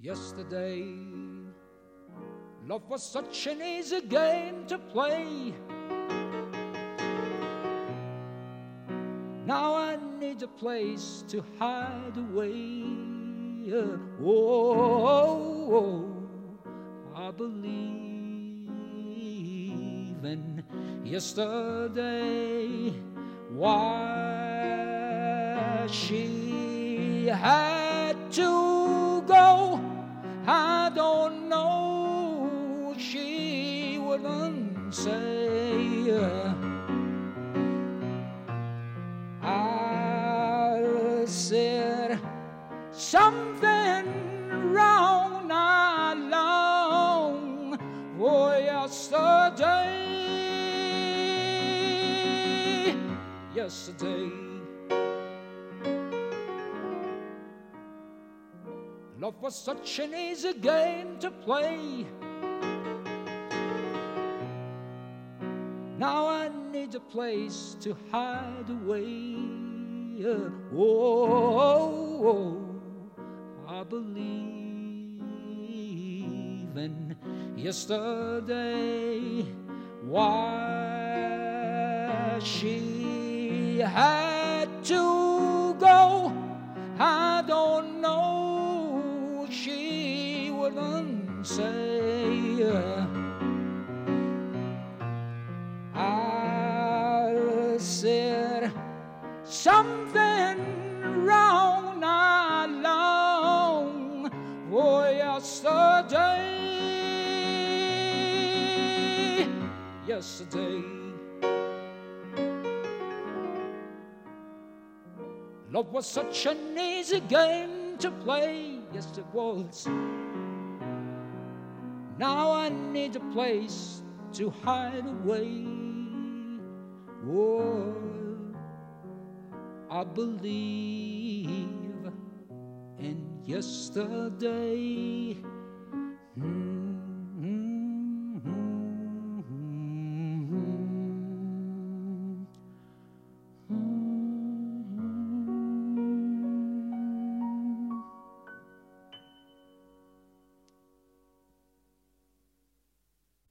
Yesterday, love was such an easy game to play. Now I need a place to hide away. Oh, I believe in yesterday. Why she had to go, I don't know. She wouldn't say. I said something wrong not long for yesterday. Yesterday, love was such an easy game to play. Now I need a place to hide away. Oh, I believe in yesterday. Why she had to go, I don't know. She wouldn't say. I said something wrong not long for yesterday. Yesterday, love was such an easy game to play. Yes, it was. Now I need a place to hide away. Oh, I believe in yesterday.